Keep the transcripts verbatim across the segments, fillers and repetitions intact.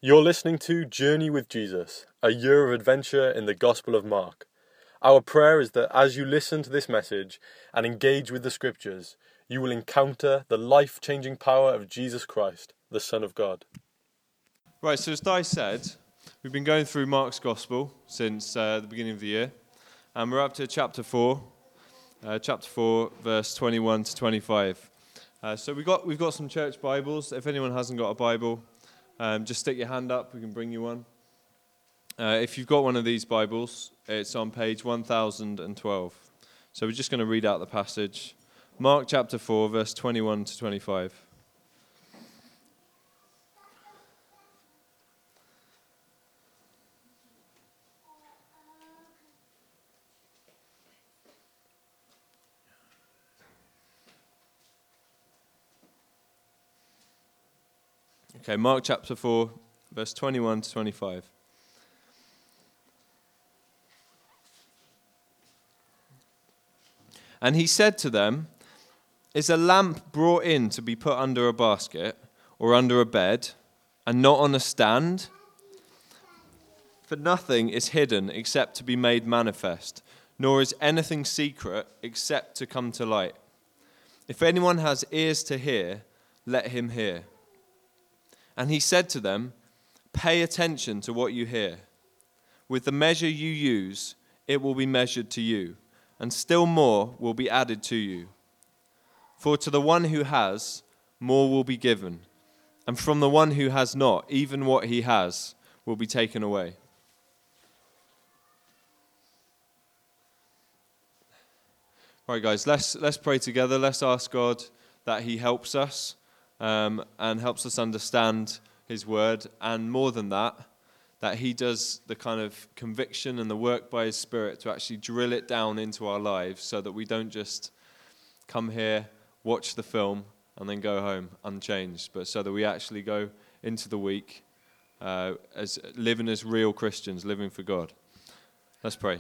You're listening to Journey with Jesus, a year of adventure in the Gospel of Mark. Our prayer is that as you listen to this message and engage with the Scriptures, you will encounter the life-changing power of Jesus Christ, the Son of God. Right, so as Di said, we've been going through Mark's Gospel since uh, the beginning of the year, and we're up to chapter four, uh, chapter four, verse twenty-one to twenty-five. Uh, so we've got, we've got some church Bibles. If anyone hasn't got a Bible, Um, just stick your hand up, we can bring you one. Uh, if you've got one of these Bibles, it's on page one thousand twelve. So we're just going to read out the passage. Mark chapter four, verse twenty-one to twenty-five. Okay, Mark chapter four, verse twenty-one to twenty-five. And he said to them, "Is a lamp brought in to be put under a basket or under a bed, and not on a stand? For nothing is hidden except to be made manifest, nor is anything secret except to come to light. If anyone has ears to hear, let him hear." And he said to them, "Pay attention to what you hear. With the measure you use, it will be measured to you, and still more will be added to you. For to the one who has, more will be given, and from the one who has not, even what he has will be taken away." All right, guys, let's let's pray together. Let's ask God that he helps us um, and helps us understand his word, and more than that, that he does the kind of conviction and the work by his Spirit to actually drill it down into our lives so that we don't just come here, watch the film, and then go home unchanged, but so that we actually go into the week uh, as living as real Christians, living for God. Let's pray.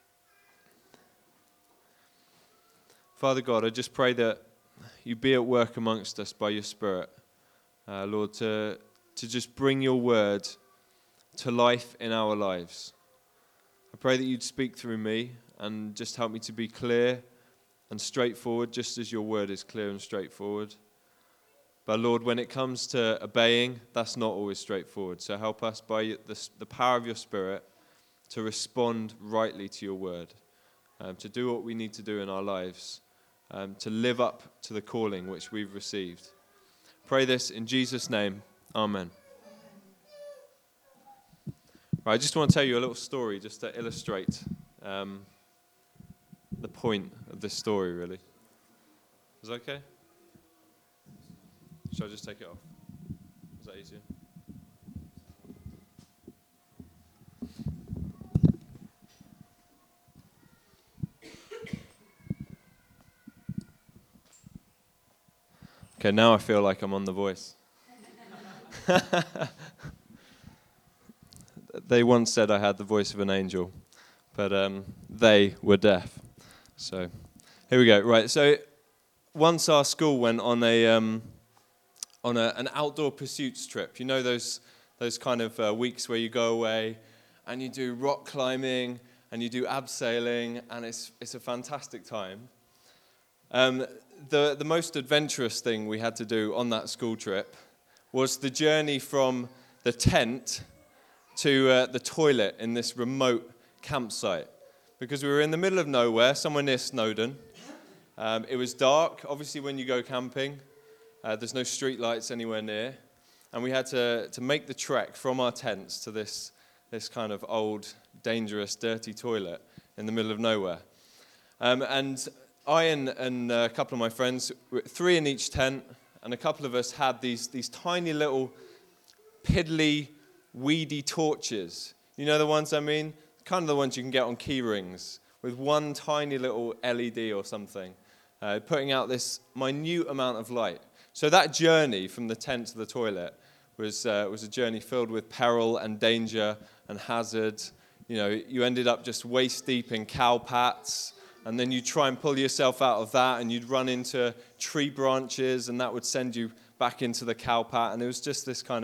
Father God, I just pray that you be at work amongst us by your Spirit, uh, Lord, to, to just bring your word to life in our lives. I pray that you'd speak through me and just help me to be clear and straightforward, just as your word is clear and straightforward. But Lord, when it comes to obeying, that's not always straightforward. So help us by the, the power of your Spirit to respond rightly to your word, um, to do what we need to do in our lives, um, to live up to the calling which we've received. Pray this in Jesus' name. Amen. Right, I just want to tell you a little story just to illustrate um, the point of this story, really. Is that okay? Should I just take it off? Is that easier? Okay, now I feel like I'm on The Voice. They once said I had the voice of an angel, but um, they were deaf. So here we go. Right. So once our school went on a um, on a, an outdoor pursuits trip. You know those those kind of uh, weeks where you go away and you do rock climbing and you do abseiling, and it's it's a fantastic time. Um, the the most adventurous thing we had to do on that school trip was the journey from the tent to uh, the toilet in this remote campsite, because we were in the middle of nowhere, somewhere near Snowdon. Um, it was dark. Obviously, when you go camping, uh, there's no street lights anywhere near, and we had to, to make the trek from our tents to this this kind of old, dangerous, dirty toilet in the middle of nowhere. Um, and I and, and a couple of my friends, three in each tent, and a couple of us had these these tiny little piddly, weedy torches. You know the ones I mean? Kind of the ones you can get on key rings with one tiny little L E D or something, uh, putting out this minute amount of light. So that journey from the tent to the toilet was uh, was a journey filled with peril and danger and hazard. You know, you ended up just waist deep in cow pats, and then you'd try and pull yourself out of that, and you'd run into tree branches, and that would send you back into the cow pat, and it was just this kind of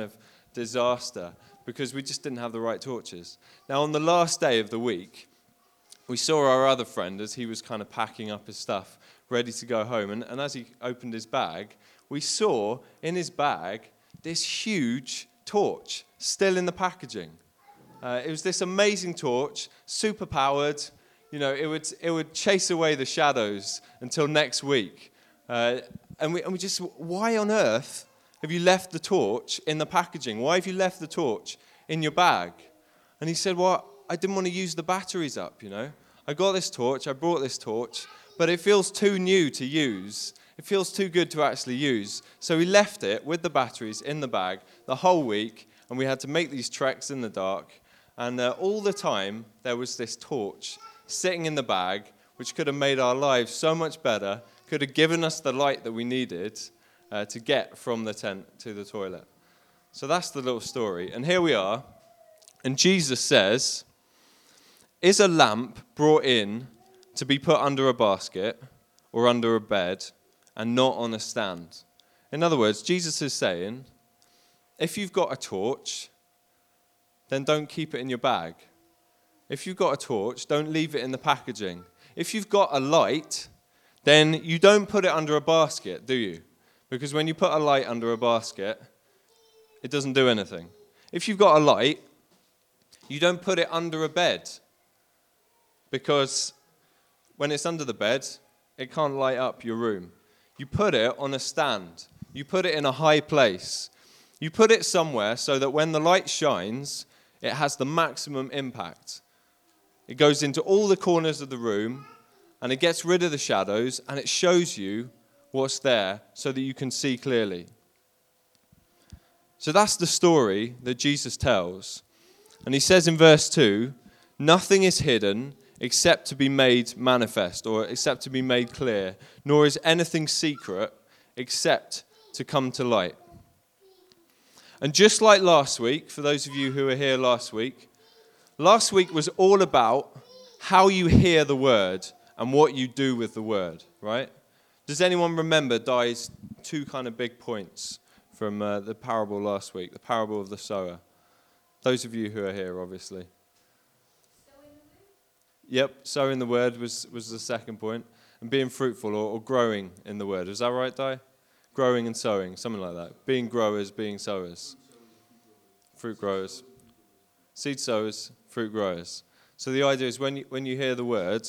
disaster because we just didn't have the right torches. Now, on the last day of the week, we saw our other friend as he was kind of packing up his stuff, ready to go home. And, and as he opened his bag, we saw in his bag this huge torch still in the packaging. Uh, it was this amazing torch, super powered. You know, it would it would chase away the shadows until next week. Uh, and we and we just, why on earth have you left the torch in the packaging? Why have you left the torch in your bag? And he said, well, I didn't want to use the batteries up, you know. I got this torch, I brought this torch, but it feels too new to use. It feels too good to actually use. So we left it with the batteries in the bag the whole week, and we had to make these treks in the dark. And uh, all the time, there was this torch sitting in the bag, which could have made our lives so much better, could have given us the light that we needed uh, to get from the tent to the toilet. So that's the little story. And here we are. And Jesus says, is a lamp brought in to be put under a basket or under a bed and not on a stand? In other words, Jesus is saying, if you've got a torch, then don't keep it in your bag. If you've got a torch, don't leave it in the packaging. If you've got a light, then you don't put it under a basket, do you? Because when you put a light under a basket, it doesn't do anything. If you've got a light, you don't put it under a bed. Because when it's under the bed, it can't light up your room. You put it on a stand. You put it in a high place. You put it somewhere so that when the light shines, it has the maximum impact. It goes into all the corners of the room, and it gets rid of the shadows, and it shows you what's there so that you can see clearly. So that's the story that Jesus tells. And he says in verse two, nothing is hidden except to be made manifest, or except to be made clear, nor is anything secret except to come to light. And just like last week, for those of you who were here last week, last week was all about how you hear the word and what you do with the word, right? Does anyone remember Di's two kind of big points from uh, the parable last week, the parable of the sower? Those of you who are here, obviously. Yep, sowing the word was, was the second point. And being fruitful or, or growing in the word. Is that right, Di? Growing and sowing, something like that. Being growers, being sowers. Fruit growers. Seed sowers, fruit growers. So the idea is when you, when you hear the word,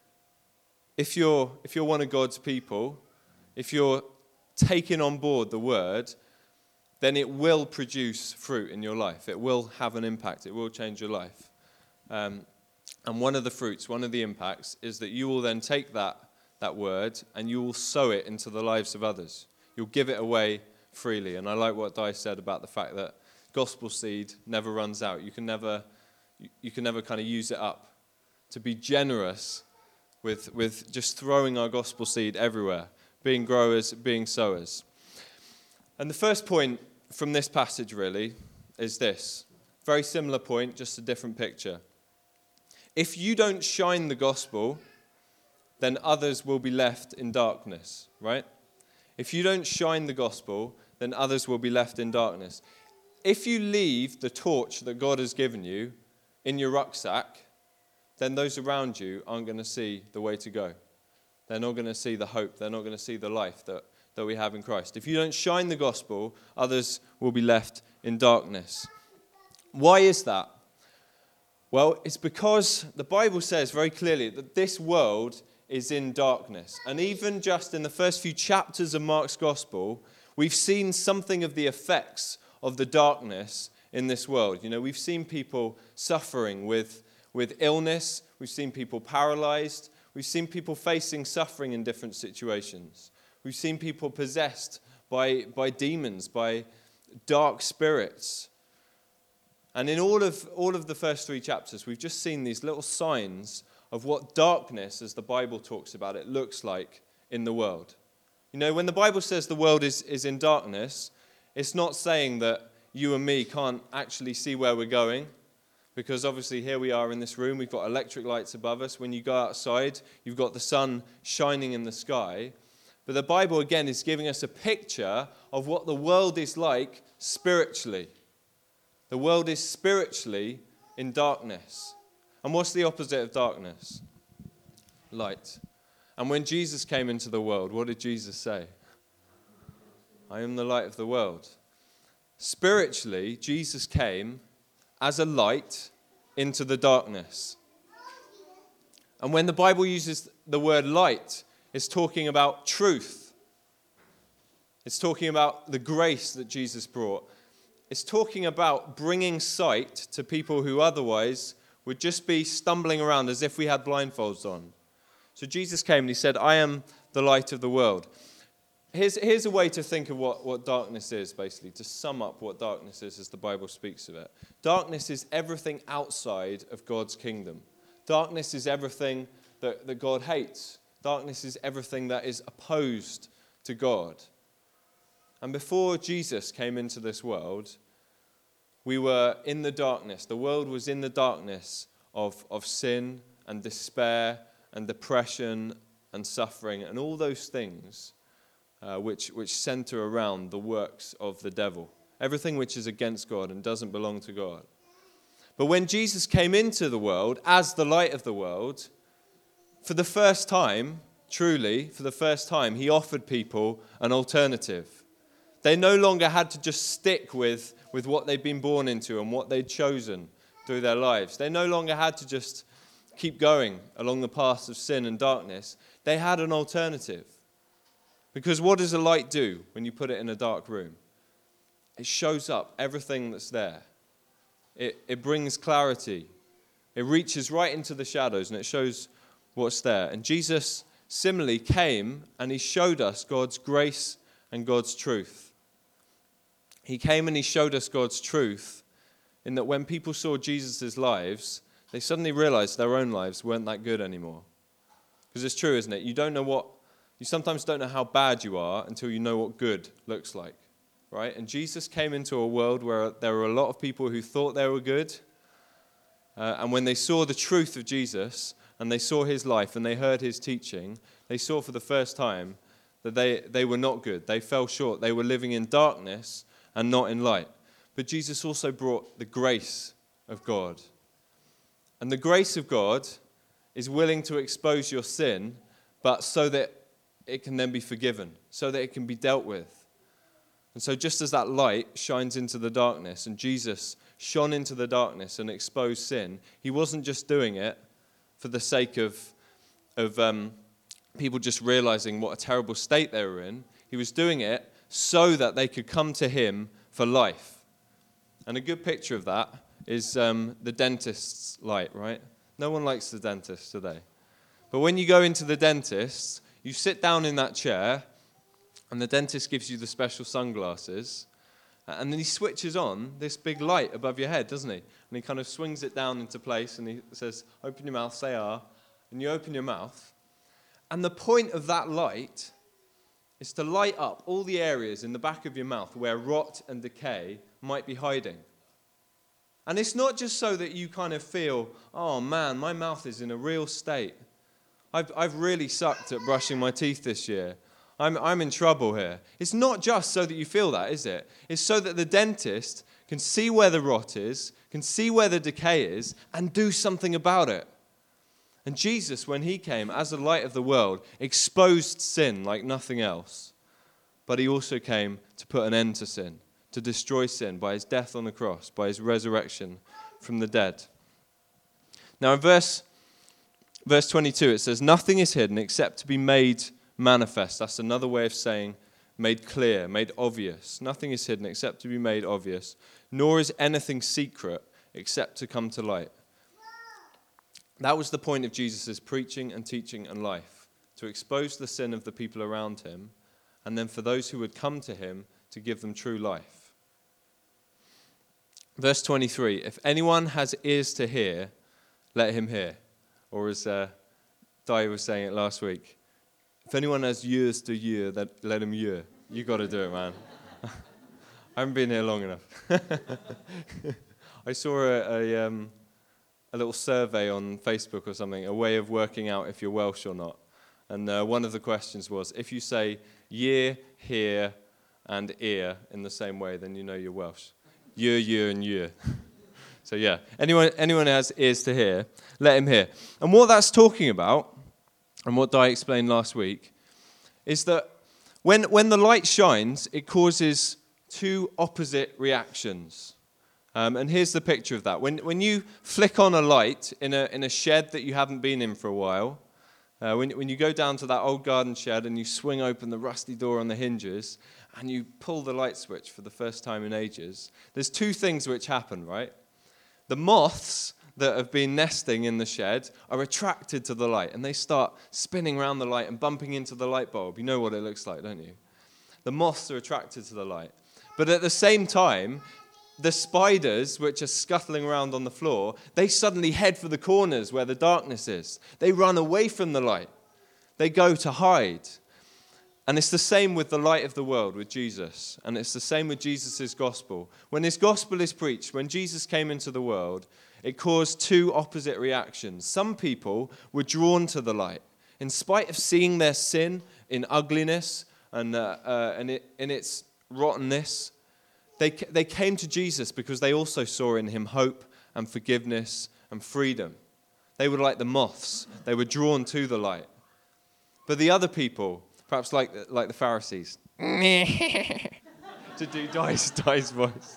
if you're, if you're one of God's people, if you're taking on board the word, then it will produce fruit in your life. It will have an impact. It will change your life. Um, and one of the fruits, one of the impacts, is that you will then take that, that word and you will sow it into the lives of others. You'll give it away freely. And I like what Di said about the fact that gospel seed never runs out. You can never, you can never kind of use it up. To be generous with, with just throwing our gospel seed everywhere, being growers, being sowers. And the first point from this passage really is this. Very similar point, just a different picture. If you don't shine the gospel, then others will be left in darkness, right? If you don't shine the gospel, then others will be left in darkness. If you leave the torch that God has given you in your rucksack, then those around you aren't going to see the way to go. They're not going to see the hope. They're not going to see the life that, that we have in Christ. If you don't shine the gospel, others will be left in darkness. Why is that? Well, it's because the Bible says very clearly that this world is in darkness. And even just in the first few chapters of Mark's gospel, we've seen something of the effects of the darkness in this world. You know, we've seen people suffering with, with illness. We've seen people paralyzed. We've seen people facing suffering in different situations. We've seen people possessed by, by demons, by dark spirits. And in all of, all of the first three chapters, we've just seen these little signs of what darkness, as the Bible talks about it, looks like in the world. You know, when the Bible says the world is, is in darkness, it's not saying that you and me can't actually see where we're going, because obviously here we are in this room, we've got electric lights above us. When you go outside, you've got the sun shining in the sky. But the Bible, again, is giving us a picture of what the world is like spiritually. The world is spiritually in darkness. And what's the opposite of darkness? Light. And when Jesus came into the world, what did Jesus say? I am the light of the world. Spiritually, Jesus came as a light into the darkness. And when the Bible uses the word light, it's talking about truth. It's talking about the grace that Jesus brought. It's talking about bringing sight to people who otherwise would just be stumbling around as if we had blindfolds on. So Jesus came and he said, I am the light of the world. Here's, here's a way to think of what, what darkness is, basically, to sum up what darkness is as the Bible speaks of it. Darkness is everything outside of God's kingdom. Darkness is everything that, that God hates. Darkness is everything that is opposed to God. And before Jesus came into this world, we were in the darkness. The world was in the darkness of, of sin and despair and depression and suffering and all those things uh, which, which center around the works of the devil. Everything which is against God and doesn't belong to God. But when Jesus came into the world as the light of the world, for the first time, truly, for the first time, he offered people an alternative. They no longer had to just stick with, with what they'd been born into and what they'd chosen through their lives. They no longer had to just keep going along the paths of sin and darkness. They had an alternative. Because what does a light do when you put it in a dark room? It shows up everything that's there. It, it brings clarity. It reaches right into the shadows and it shows what's there. And Jesus similarly came and he showed us God's grace and God's truth. He came and he showed us God's truth in that when people saw Jesus' lives, they suddenly realized their own lives weren't that good anymore. Because it's true, isn't it? You don't know what, you sometimes don't know how bad you are until you know what good looks like, right? And Jesus came into a world where there were a lot of people who thought they were good. Uh, and when they saw the truth of Jesus and they saw his life and they heard his teaching, they saw for the first time that they, they were not good. They fell short. They were living in darkness and not in light. But Jesus also brought the grace of God. And the grace of God is willing to expose your sin, but so that it can then be forgiven, so that it can be dealt with. And so just as that light shines into the darkness, and Jesus shone into the darkness and exposed sin, he wasn't just doing it for the sake of, of um, people just realizing what a terrible state they were in. He was doing it so that they could come to him for life. And a good picture of that is um, the dentist's light, right? No one likes the dentist today. But when you go into the dentist, you sit down in that chair, and the dentist gives you the special sunglasses, and then he switches on this big light above your head, doesn't he? And he kind of swings it down into place, and he says, open your mouth, say ah, and you open your mouth. And the point of that light is to light up all the areas in the back of your mouth where rot and decay might be hiding. And it's not just so that you kind of feel, oh man, my mouth is in a real state. I've, I've really sucked at brushing my teeth this year. I'm, I'm in trouble here. It's not just so that you feel that, is it? It's so that the dentist can see where the rot is, can see where the decay is, and do something about it. And Jesus, when he came as the light of the world, exposed sin like nothing else. But he also came to put an end to sin, to destroy sin by his death on the cross, by his resurrection from the dead. Now in verse, verse twenty-two, it says, nothing is hidden except to be made manifest. That's another way of saying made clear, made obvious. Nothing is hidden except to be made obvious, nor is anything secret except to come to light. That was the point of Jesus' preaching and teaching and life, to expose the sin of the people around him, and then for those who would come to him to give them true life. Verse twenty-three, if anyone has ears to hear, let him hear. Or as uh, Dai was saying it last week, if anyone has ears to hear, let him hear. You got to do it, man. I haven't been here long enough. I saw a... a um, a little survey on Facebook or something, a way of working out if you're Welsh or not. And uh, one of the questions was, if you say year, hear, and ear in the same way, then you know you're Welsh. year, year, and year. So yeah, anyone anyone who has ears to hear, let him hear. And what that's talking about, and what Di explained last week, is that when when the light shines, it causes two opposite reactions. Um, and here's the picture of that. When when you flick on a light in a in a shed that you haven't been in for a while, uh, when when you go down to that old garden shed and you swing open the rusty door on the hinges and you pull the light switch for the first time in ages, there's two things which happen, right? The moths that have been nesting in the shed are attracted to the light, and they start spinning around the light and bumping into the light bulb. You know what it looks like, don't you? The moths are attracted to the light. But at the same time, the spiders, which are scuttling around on the floor, they suddenly head for the corners where the darkness is. They run away from the light. They go to hide. And it's the same with the light of the world, with Jesus. And it's the same with Jesus' gospel. When his gospel is preached, when Jesus came into the world, it caused two opposite reactions. Some people were drawn to the light. In spite of seeing their sin in ugliness and, uh, uh, and it, in its rottenness, They, they came to Jesus because they also saw in him hope and forgiveness and freedom. They were like the moths. They were drawn to the light. But the other people, perhaps like, like the Pharisees, to do Di's, Di's voice.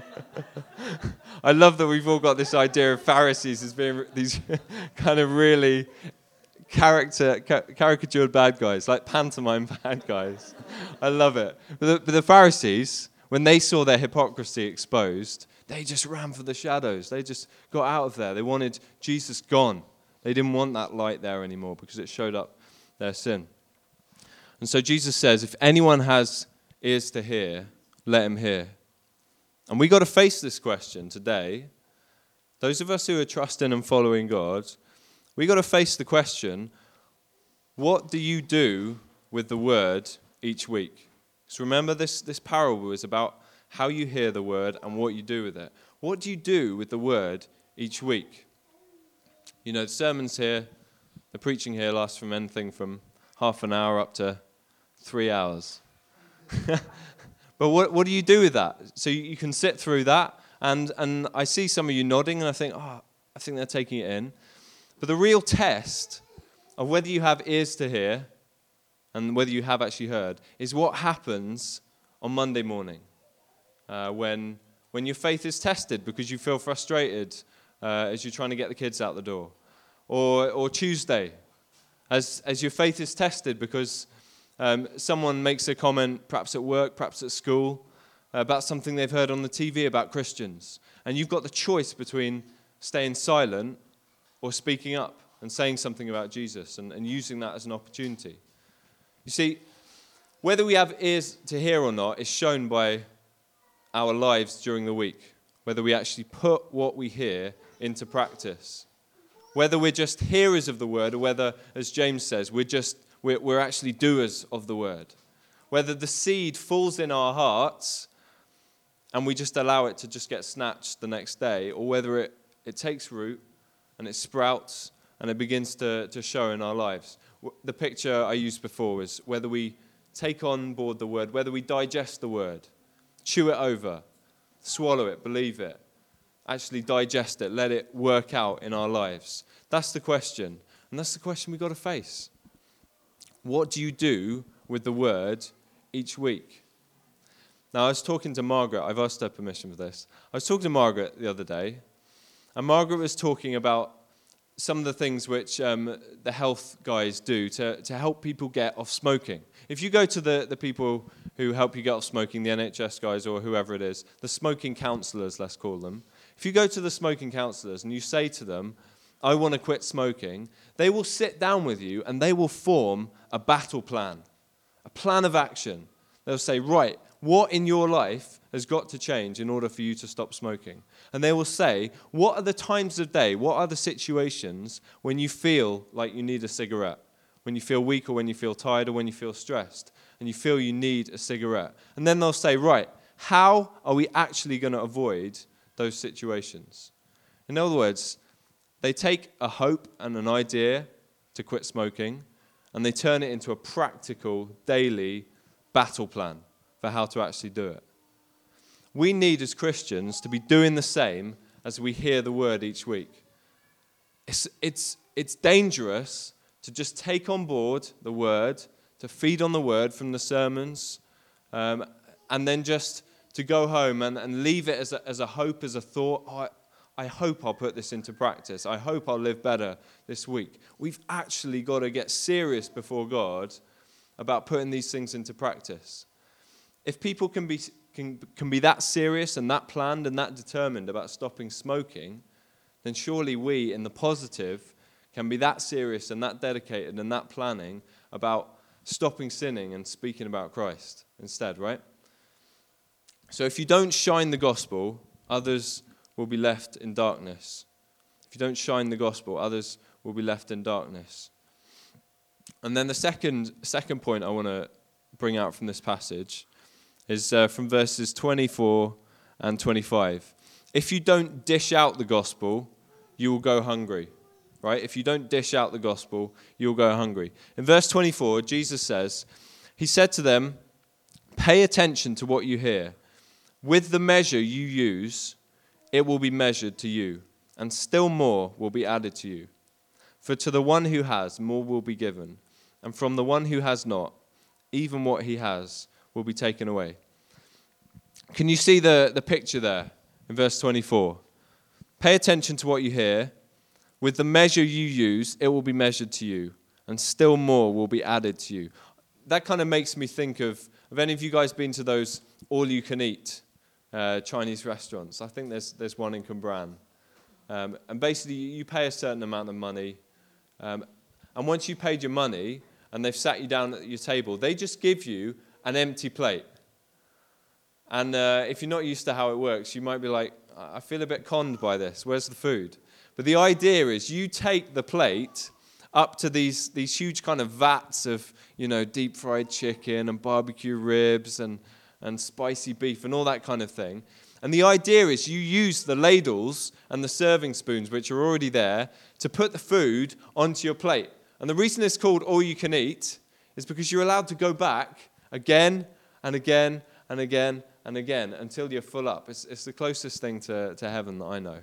I love that we've all got this idea of Pharisees as being these kind of really character, caricatured bad guys, like pantomime bad guys. I love it. But the, but the Pharisees, when they saw their hypocrisy exposed, they just ran for the shadows. They just got out of there. They wanted Jesus gone. They didn't want that light there anymore because it showed up their sin. And so Jesus says, if anyone has ears to hear, let him hear. And we got to face this question today. Those of us who are trusting and following God, we got to face the question, what do you do with the word each week? So remember, this, this parable is about how you hear the word and what you do with it. What do you do with the word each week? You know, the sermons here, the preaching here lasts from anything from half an hour up to three hours. But what, what do you do with that? So you, you can sit through that, and, and I see some of you nodding, and I think, oh, I think they're taking it in. But the real test of whether you have ears to hear and whether you have actually heard, is what happens on Monday morning uh, when when your faith is tested because you feel frustrated uh, as you're trying to get the kids out the door. Or or Tuesday, as, as your faith is tested because um, someone makes a comment, perhaps at work, perhaps at school, about something they've heard on the T V about Christians. And you've got the choice between staying silent or speaking up and saying something about Jesus and, and using that as an opportunity. You see, whether we have ears to hear or not is shown by our lives during the week. Whether we actually put what we hear into practice. Whether we're just hearers of the word or whether, as James says, we're just we're, we're actually doers of the word. Whether the seed falls in our hearts and we just allow it to just get snatched the next day, or whether it, it takes root and it sprouts and it begins to, to show in our lives. The picture I used before was whether we take on board the word, whether we digest the word, chew it over, swallow it, believe it, actually digest it, let it work out in our lives. That's the question, and that's the question we've got to face. What do you do with the word each week? Now, I was talking to Margaret. I've asked her permission for this. I was talking to Margaret the other day, and Margaret was talking about some of the things which um, the health guys do to, to help people get off smoking. If you go to the, the people who help you get off smoking, the N H S guys or whoever it is, the smoking counsellors, let's call them, if you go to the smoking counsellors and you say to them, I want to quit smoking, they will sit down with you and they will form a battle plan, a plan of action. They'll say, right, what in your life has got to change in order for you to stop smoking? And they will say, what are the times of day, what are the situations when you feel like you need a cigarette? When you feel weak or when you feel tired or when you feel stressed and you feel you need a cigarette. And then they'll say, right, how are we actually going to avoid those situations? In other words, they take a hope and an idea to quit smoking and they turn it into a practical, daily battle plan for how to actually do it. we need as Christians to be doing the same as we hear the word each week. It's, it's, it's dangerous to just take on board the word, to feed on the word from the sermons, um, and then just to go home and, and leave it as a, as a hope, as a thought. Oh, I, I hope I'll put this into practice. I hope I'll live better this week. We've actually got to get serious before God about putting these things into practice. If people can be can, can be that serious and that planned and that determined about stopping smoking, then surely we, in the positive, can be that serious and that dedicated and that planning about stopping sinning and speaking about Christ instead, right? So if you don't shine the gospel, others will be left in darkness. If you don't shine the gospel, others will be left in darkness. And then the second second point I want to bring out from this passage is uh, from verses twenty-four and twenty-five. If you don't dish out the gospel, you will go hungry. Right? If you don't dish out the gospel, you'll go hungry. In verse twenty-four, Jesus says, he said to them, pay attention to what you hear. With the measure you use, it will be measured to you, and still more will be added to you. For to the one who has, more will be given, and from the one who has not, even what he has will be taken away. Can you see the, the picture there in verse twenty-four? Pay attention to what you hear. With the measure you use, it will be measured to you, and still more will be added to you. That kind of makes me think of, have any of you guys been to those all-you-can-eat uh, Chinese restaurants? I think there's there's one in Cwmbran. Um, and basically, you pay a certain amount of money, um, and once you paid your money, and they've sat you down at your table, they just give you an empty plate. And uh, if you're not used to how it works, you might be like, I feel a bit conned by this. Where's the food? But the idea is you take the plate up to these these huge kind of vats of, you know, deep fried chicken and barbecue ribs and, and spicy beef and all that kind of thing. And the idea is you use the ladles and the serving spoons, which are already there, to put the food onto your plate. And the reason it's called all you can eat is because you're allowed to go back again and again and again and again until you're full up. It's, it's the closest thing to, to heaven that I know.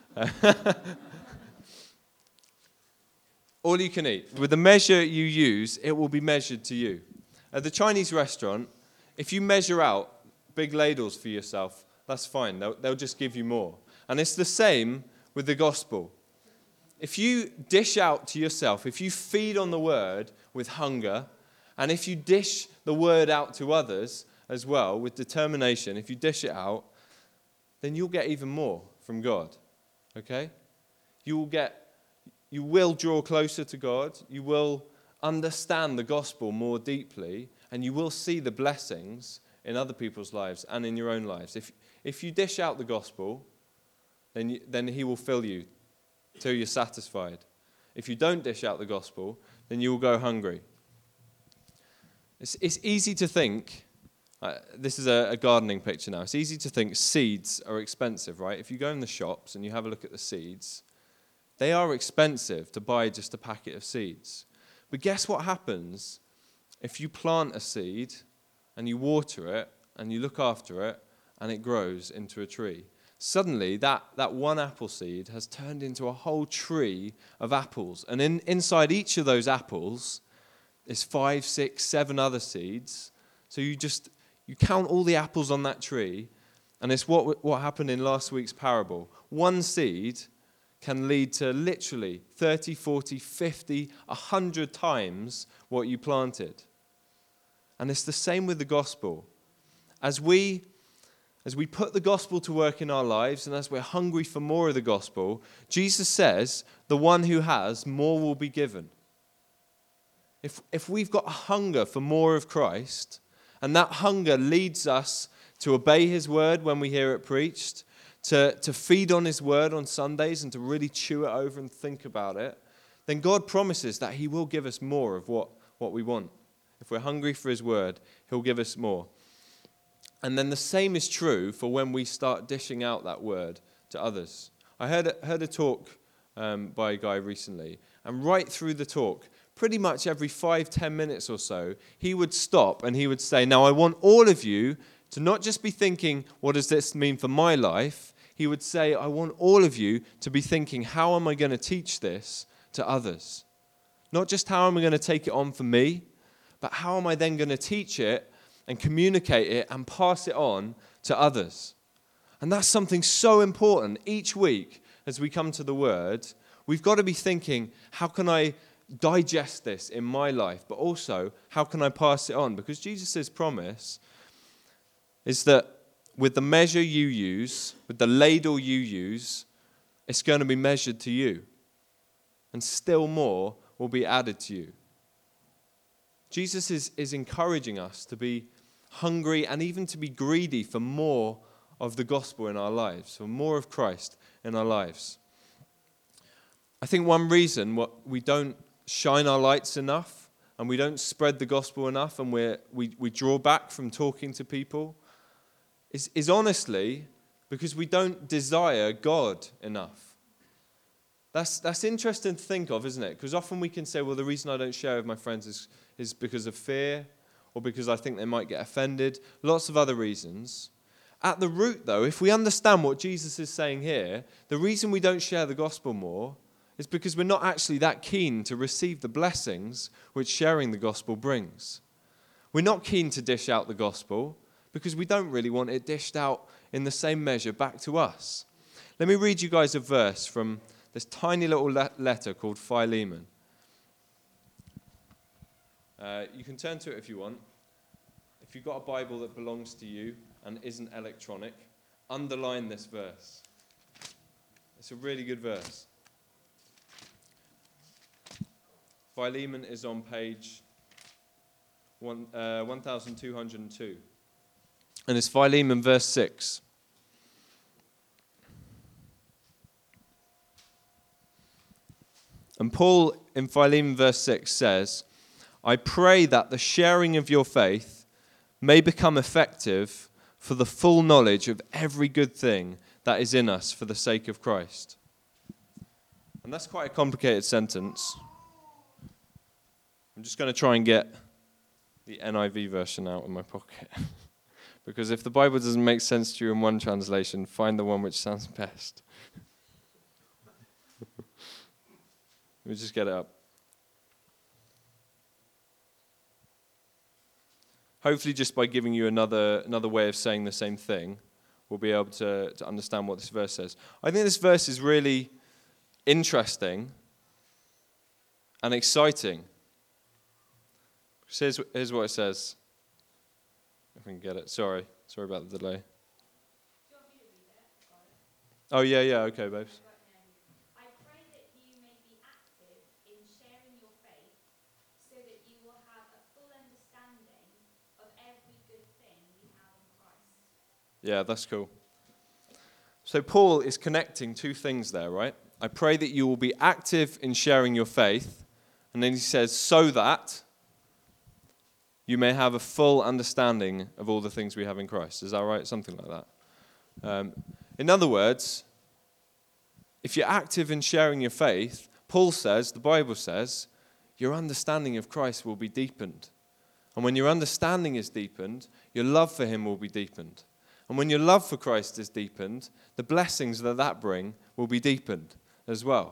All you can eat. With the measure you use, it will be measured to you. At the Chinese restaurant, if you measure out big ladles for yourself, that's fine. They'll, they'll just give you more. And it's the same with the gospel. If you dish out to yourself, if you feed on the word with hunger, and if you dish the word out to others as well with determination, if you dish it out, then you'll get even more from God. Okay? You will get, you will draw closer to God. You will understand the gospel more deeply, and you will see the blessings in other people's lives and in your own lives. If if you dish out the gospel, then you, then He will fill you till you're satisfied. If you don't dish out the gospel, then you will go hungry. It's it's easy to think. Uh, this is a, a gardening picture now. It's easy to think seeds are expensive, right? If you go in the shops and you have a look at the seeds, they are expensive to buy just a packet of seeds. But guess what happens if you plant a seed and you water it and you look after it and it grows into a tree? Suddenly, that, that one apple seed has turned into a whole tree of apples. And in, inside each of those apples is five, six, seven other seeds. So you just... You count all the apples on that tree, and it's what what happened in last week's parable. One seed can lead to literally thirty, forty, fifty, one hundred times what you planted. And it's the same with the gospel. As we, as we put the gospel to work in our lives, and as we're hungry for more of the gospel, Jesus says, the one who has, more will be given. If, if we've got a hunger for more of Christ, and that hunger leads us to obey His word when we hear it preached, to, to feed on His word on Sundays and to really chew it over and think about it, then God promises that He will give us more of what, what we want. If we're hungry for His word, He'll give us more. And then the same is true for when we start dishing out that word to others. I heard a, heard a talk um, by a guy recently, and right through the talk, pretty much every five, ten minutes or so, he would stop and he would say, now I want all of you To not just be thinking, what does this mean for my life? He would say, I want all of you to be thinking, how am I going to teach this to others? Not just how am I going to take it on for me, but how am I then going to teach it and communicate it and pass it on to others? And that's something so important. Each week, as we come to the Word, we've got to be thinking, how can I digest this in my life? But also, how can I pass it on? Because Jesus' promise is that with the measure you use, with the ladle you use, it's going to be measured to you. And still more will be added to you. Jesus is, is encouraging us to be hungry and even to be greedy for more of the gospel in our lives, for more of Christ in our lives. I think one reason what we don't shine our lights enough and we don't spread the gospel enough and we're, we we draw back from talking to people is, is honestly because we don't desire God enough. That's that's interesting to think of, isn't it? Because often we can say, well, the reason I don't share with my friends is, is because of fear or because I think they might get offended. Lots of other reasons. At the root, though, if we understand what Jesus is saying here, the reason we don't share the gospel more is because we're not actually that keen to receive the blessings which sharing the gospel brings. We're not keen to dish out the gospel because we don't really want it dished out in the same measure back to us. Let me read you guys a verse from this tiny little le- letter called Philemon. Uh, you can turn to it if you want. If you've got a Bible that belongs to you and isn't electronic, underline this verse. It's a really good verse. Philemon is on page one, uh, one thousand two hundred two. And it's Philemon verse six. And Paul in Philemon verse six says, I pray that the sharing of your faith may become effective for the full knowledge of every good thing that is in us for the sake of Christ. And that's quite a complicated sentence. I'm just going to try and get the N I V version out of my pocket. Because if the Bible doesn't make sense to you in one translation, find the one which sounds best. Let me just get it up. Hopefully just by giving you another another way of saying the same thing, we'll be able to, to understand what this verse says. I think this verse is really interesting and exciting. Here's, here's what it says. If I can get it. Sorry. Sorry about the delay. Do you want me to read it? Got it. Oh, yeah, yeah. Okay, babes. I pray that you may be active in sharing your faith so that you will have a full understanding of every good thing you have in Christ. Yeah, that's cool. So Paul is connecting two things there, right? I pray that you will be active in sharing your faith. And then he says, so that you may have a full understanding of all the things we have in Christ. Is that right? Something like that. Um, in other words, if you're active in sharing your faith, Paul says, the Bible says, your understanding of Christ will be deepened. And when your understanding is deepened, your love for him will be deepened. And when your love for Christ is deepened, the blessings that that bring will be deepened as well.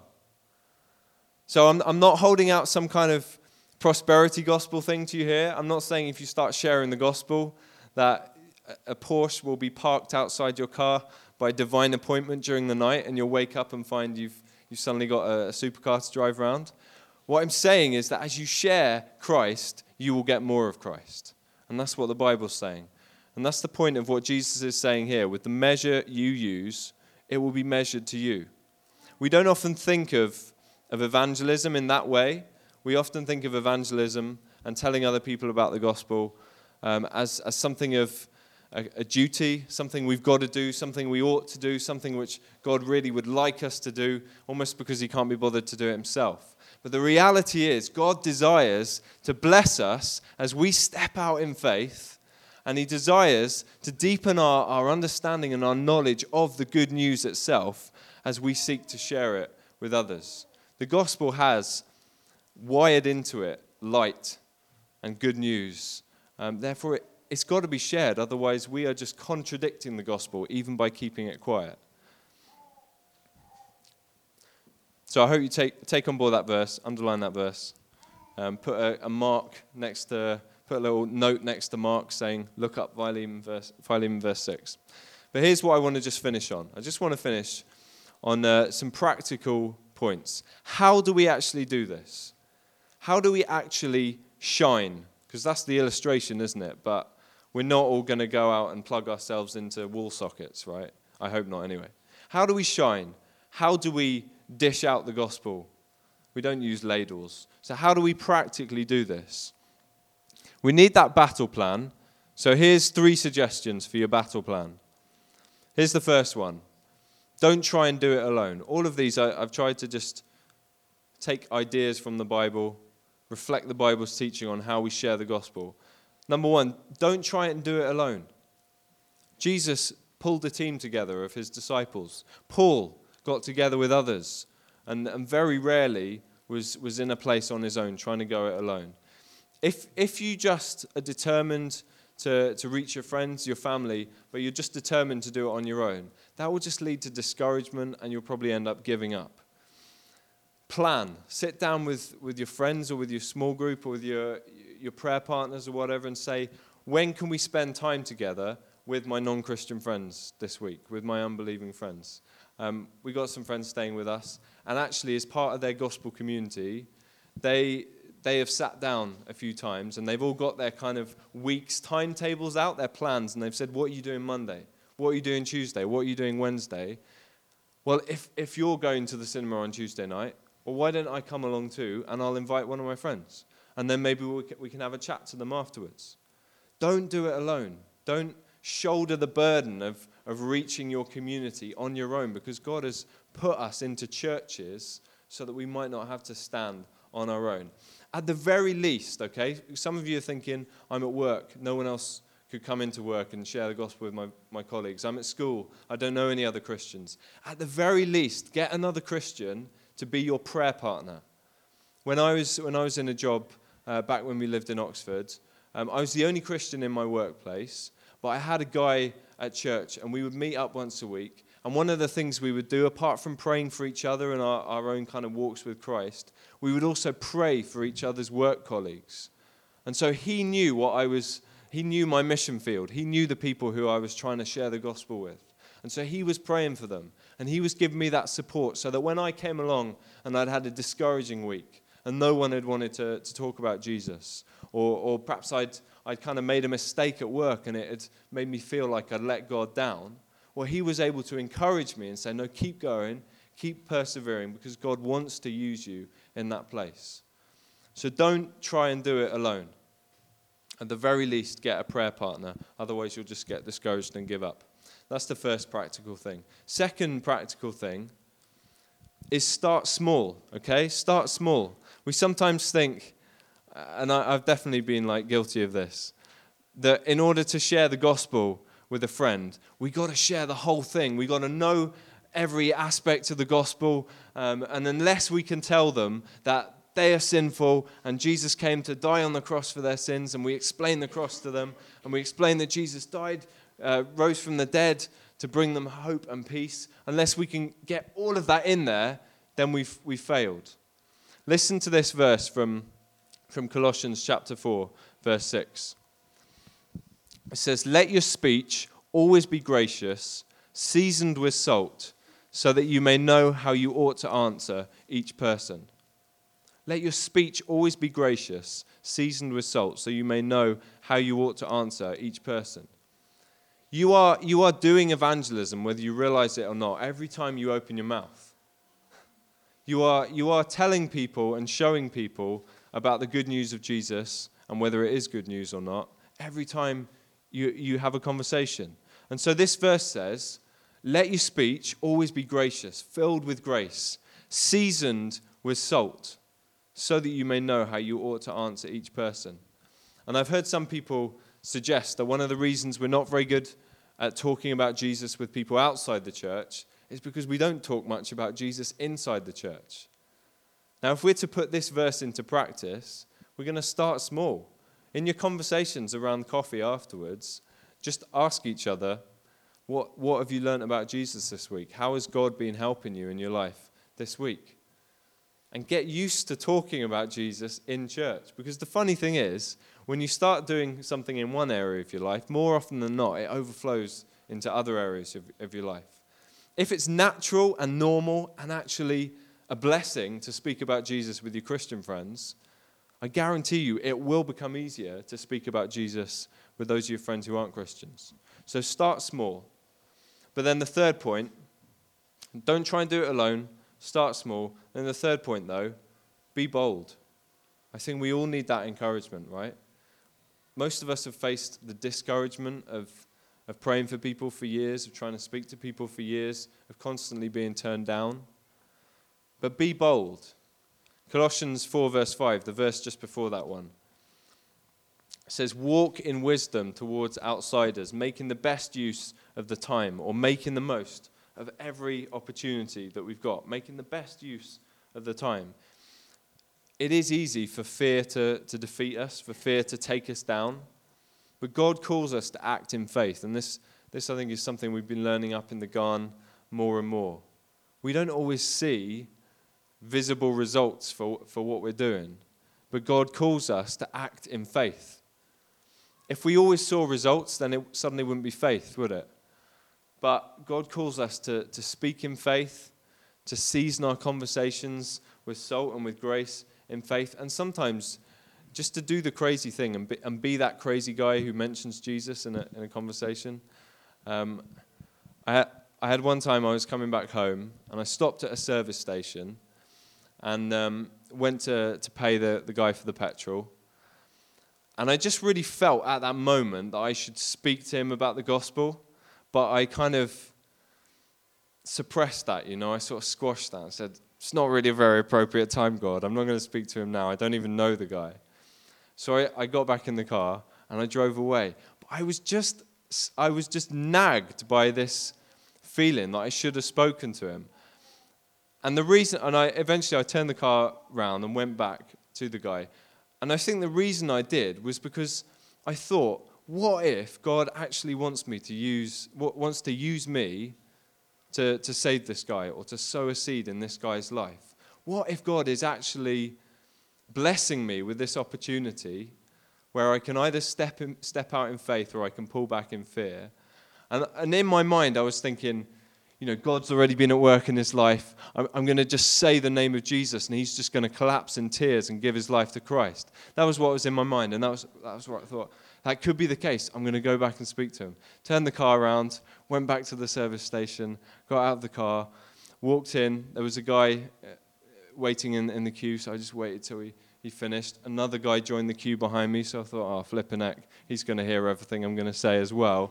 So I'm, I'm not holding out some kind of prosperity gospel thing to you here. I'm not saying if you start sharing the gospel that a Porsche will be parked outside your car by divine appointment during the night and you'll wake up and find you've, you've suddenly got a, a supercar to drive around. What I'm saying is that as you share Christ, you will get more of Christ. And that's what the Bible's saying. And that's the point of what Jesus is saying here. With the measure you use, it will be measured to you. We don't often think of, of evangelism in that way. We often think of evangelism and telling other people about the gospel um, as, as something of a, a duty, something we've got to do, something we ought to do, something which God really would like us to do, almost because he can't be bothered to do it himself. But the reality is God desires to bless us as we step out in faith, and he desires to deepen our, our understanding and our knowledge of the good news itself as we seek to share it with others. The gospel has wired into it light and good news. Um, therefore, it, it's got to be shared, otherwise we are just contradicting the gospel, even by keeping it quiet. So I hope you take take on board that verse, underline that verse, um, put a, a mark next to, put a little note next to Mark saying, look up Philemon verse, Philemon verse six. But here's what I want to just finish on. I just want to finish on uh, some practical points. How do we actually do this? How do we actually shine? Because that's the illustration, isn't it? But we're not all going to go out and plug ourselves into wall sockets, right? I hope not anyway. How do we shine? How do we dish out the gospel? We don't use ladles. So how do we practically do this? We need that battle plan. So here's three suggestions for your battle plan. Here's the first one. Don't try and do it alone. All of these, I, I've tried to just take ideas from the Bible, reflect the Bible's teaching on how we share the gospel. Number one, don't try and do it alone. Jesus pulled a team together of his disciples. Paul got together with others and, and very rarely was, was in a place on his own trying to go it alone. If, if you just are determined to, to reach your friends, your family, but you're just determined to do it on your own, that will just lead to discouragement and you'll probably end up giving up. Plan. Sit down with, with your friends or with your small group or with your, your prayer partners or whatever and say, when can we spend time together with my non-Christian friends this week, with my unbelieving friends? Um, we got some friends staying with us, and actually as part of their gospel community, they they have sat down a few times and they've all got their kind of week's timetables out, their plans, and they've said, what are you doing Monday? What are you doing Tuesday? What are you doing Wednesday? Well, if, if you're going to the cinema on Tuesday night, well, why don't I come along too, and I'll invite one of my friends, and then maybe we can, we can have a chat to them afterwards. Don't do it alone. Don't shoulder the burden of, of reaching your community on your own, because God has put us into churches so that we might not have to stand on our own. At the very least, okay, some of you are thinking, I'm at work, no one else could come into work and share the gospel with my, my colleagues. I'm at school, I don't know any other Christians. At the very least, get another Christian to be your prayer partner. When I was, when I was in a job uh, back when we lived in Oxford, um, I was the only Christian in my workplace, but I had a guy at church, and we would meet up once a week. And one of the things we would do, apart from praying for each other and our, our own kind of walks with Christ, we would also pray for each other's work colleagues. And so he knew what I was, he knew my mission field. He knew the people who I was trying to share the gospel with. And so he was praying for them. And he was giving me that support so that when I came along and I'd had a discouraging week and no one had wanted to, to talk about Jesus, or, or perhaps I'd, I'd kind of made a mistake at work and it had made me feel like I'd let God down, well, he was able to encourage me and say, no, keep going, keep persevering, because God wants to use you in that place. So don't try and do it alone. At the very least, get a prayer partner. Otherwise, you'll just get discouraged and give up. That's the first practical thing. Second practical thing is start small, okay? Start small. We sometimes think, and I, I've definitely been like guilty of this, that in order to share the gospel with a friend, we got to share the whole thing. We got to know every aspect of the gospel, um, and unless we can tell them that they are sinful and Jesus came to die on the cross for their sins, and we explain the cross to them, and we explain that Jesus died, uh, rose from the dead to bring them hope and peace, unless we can get all of that in there, then we've we've failed. Listen to this verse from, from Colossians chapter four, verse six. It says, let your speech always be gracious, seasoned with salt, so that you may know how you ought to answer each person. Let your speech always be gracious, seasoned with salt, so you may know how you ought to answer each person. You are, you are doing evangelism, whether you realize it or not, every time you open your mouth. You are, you are telling people and showing people about the good news of Jesus, and whether it is good news or not, every time You, you have a conversation. And so this verse says, let your speech always be gracious, filled with grace, seasoned with salt, so that you may know how you ought to answer each person. And I've heard some people suggest that one of the reasons we're not very good at talking about Jesus with people outside the church is because we don't talk much about Jesus inside the church. Now, if we're to put this verse into practice, we're going to start small. In your conversations around coffee afterwards, just ask each other, what, what have you learned about Jesus this week? How has God been helping you in your life this week? And get used to talking about Jesus in church. Because the funny thing is, when you start doing something in one area of your life, more often than not, it overflows into other areas of, of your life. If it's natural and normal and actually a blessing to speak about Jesus with your Christian friends, I guarantee you it will become easier to speak about Jesus with those of your friends who aren't Christians. So start small. But then the third point, don't try and do it alone. Start small. Then the third point, though, be bold. I think we all need that encouragement, right? Most of us have faced the discouragement of, of praying for people for years, of trying to speak to people for years, of constantly being turned down. But be bold. Colossians four verse five, the verse just before that one, says, walk in wisdom towards outsiders, making the best use of the time, or making the most of every opportunity that we've got, making the best use of the time. It is easy for fear to, to defeat us, for fear to take us down, but God calls us to act in faith, and this, this I think is something we've been learning up in the Garn more and more. We don't always see visible results for, for what we're doing, but God calls us to act in faith. If we always saw results, then it suddenly wouldn't be faith, would it? But God calls us to, to speak in faith, to season our conversations with salt and with grace in faith, and sometimes just to do the crazy thing and be, and be that crazy guy who mentions Jesus in a, in a conversation. Um, I, had, I had one time I was coming back home, and I stopped at a service station and um, went to, to pay the, the guy for the petrol. And I just really felt at that moment that I should speak to him about the gospel. But I kind of suppressed that, you know. I sort of squashed that and said, it's not really a very appropriate time, God. I'm not going to speak to him now. I don't even know the guy. So I, I got back in the car and I drove away. But I was just, I was just nagged by this feeling that I should have spoken to him. And the reason, and I eventually I turned the car round and went back to the guy. And I think the reason I did was because I thought, what if God actually wants me to use, wants to use me to, to save this guy or to sow a seed in this guy's life? What if God is actually blessing me with this opportunity where I can either step in, step out in faith or I can pull back in fear? And, and in my mind, I was thinking, you know, God's already been at work in his life. I'm, I'm going to just say the name of Jesus, and he's just going to collapse in tears and give his life to Christ. That was what was in my mind, and that was that was what I thought. That could be the case. I'm going to go back and speak to him. Turned the car around, went back to the service station, got out of the car, walked in. There was a guy waiting in, in the queue, so I just waited till he, he finished. Another guy joined the queue behind me, so I thought, oh, flipping heck, he's going to hear everything I'm going to say as well.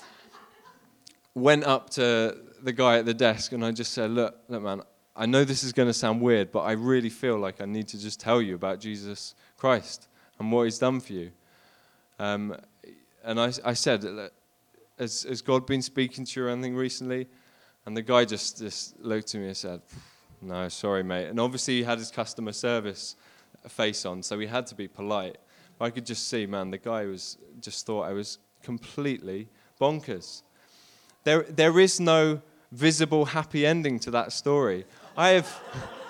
Went up to the guy at the desk and I just said, look, look, man, I know this is going to sound weird, but I really feel like I need to just tell you about Jesus Christ and what he's done for you. Um, and I, I said, has, has God been speaking to you or anything recently? And the guy just, just looked at me and said, no, sorry, mate. And obviously he had his customer service face on, so he had to be polite. But I could just see, man, the guy was just thought I was completely bonkers. There, there is no visible happy ending to that story. I have,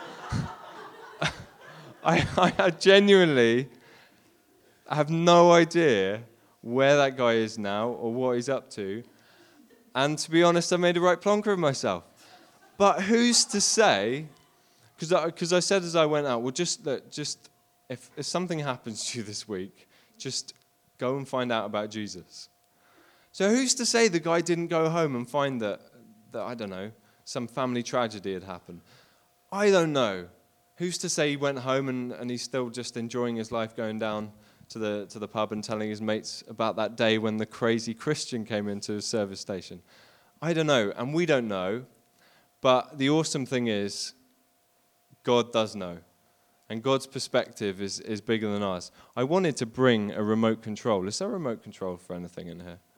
I, I genuinely have no idea where that guy is now or what he's up to. And to be honest, I made a right plonker of myself. But who's to say? Because I, 'cause I said as I went out, well, just look, just if, if something happens to you this week, just go and find out about Jesus. So who's to say the guy didn't go home and find that, that, I don't know, some family tragedy had happened? I don't know. Who's to say he went home and, and he's still just enjoying his life, going down to the to the pub and telling his mates about that day when the crazy Christian came into his service station? I don't know, and we don't know. But the awesome thing is, God does know. And God's perspective is, is bigger than ours. I wanted to bring a remote control. Is there a remote control for anything in here?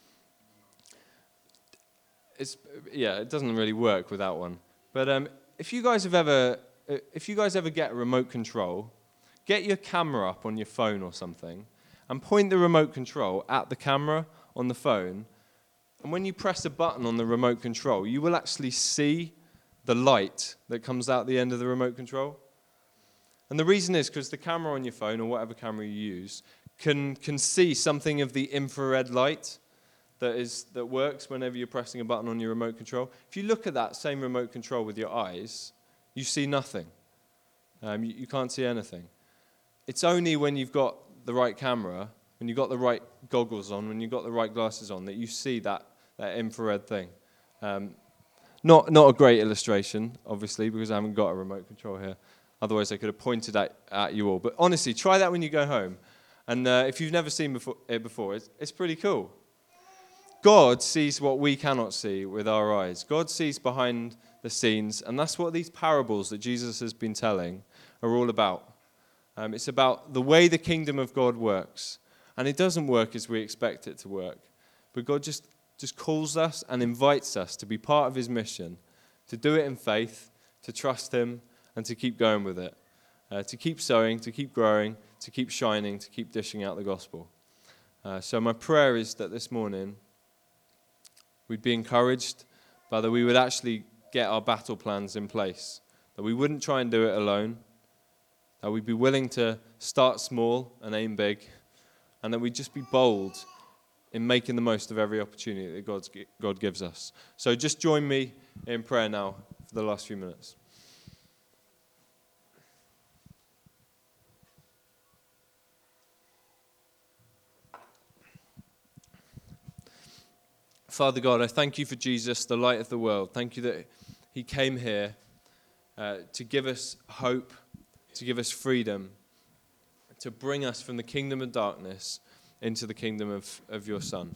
It's, yeah, it doesn't really work without one. But um, if you guys have ever, if you guys ever get a remote control, get your camera up on your phone or something, and point the remote control at the camera on the phone. And when you press a button on the remote control, you will actually see the light that comes out the end of the remote control. And the reason is because the camera on your phone, or whatever camera you use, can can see something of the infrared light that is that works whenever you're pressing a button on your remote control. If you look at that same remote control with your eyes, you see nothing. Um, you, you can't see anything. It's only when you've got the right camera, when you've got the right goggles on, when you've got the right glasses on, that you see that, that infrared thing. Um, not not a great illustration, obviously, because I haven't got a remote control here. Otherwise, I could have pointed at, at you all. But honestly, try that when you go home. And uh, if you've never seen before, it before, it's, it's pretty cool. God sees what we cannot see with our eyes. God sees behind the scenes, and that's what these parables that Jesus has been telling are all about. Um, it's about the way the kingdom of God works. And it doesn't work as we expect it to work. But God just, just calls us and invites us to be part of his mission, to do it in faith, to trust him, and to keep going with it. Uh, to keep sowing, to keep growing, to keep shining, to keep dishing out the gospel. Uh, so my prayer is that this morning we'd be encouraged, but that we would actually get our battle plans in place. That we wouldn't try and do it alone. That we'd be willing to start small and aim big. And that we'd just be bold in making the most of every opportunity that God's, God gives us. So just join me in prayer now for the last few minutes. Father God, I thank you for Jesus, the light of the world. Thank you that he came here uh, to give us hope, to give us freedom, to bring us from the kingdom of darkness into the kingdom of, of your Son.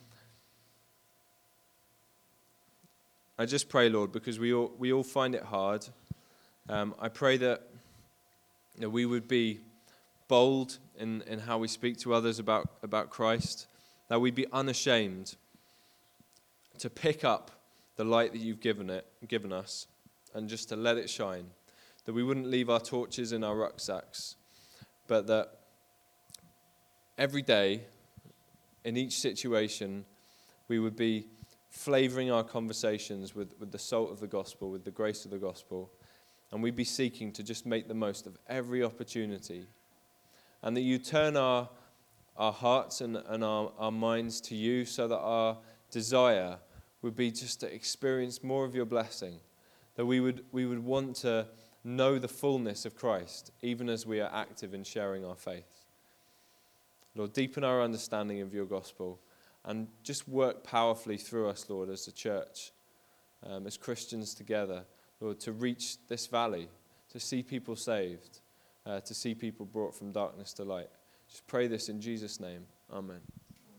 I just pray, Lord, because we all, we all find it hard. Um, I pray that, that we would be bold in, in how we speak to others about, about Christ, that we'd be unashamed to pick up the light that you've given it, given us, and just to let it shine. That we wouldn't leave our torches in our rucksacks, but that every day, in each situation, we would be flavoring our conversations with, with the salt of the gospel, with the grace of the gospel, and we'd be seeking to just make the most of every opportunity. And that you turn our, our hearts and, and our, our minds to you so that our desire would be just to experience more of your blessing, that we would we would want to know the fullness of Christ, even as we are active in sharing our faith. Lord, deepen our understanding of your gospel and just work powerfully through us, Lord, as a church, um, as Christians together, Lord, to reach this valley, to see people saved, uh, to see people brought from darkness to light. Just pray this in Jesus' name. Amen.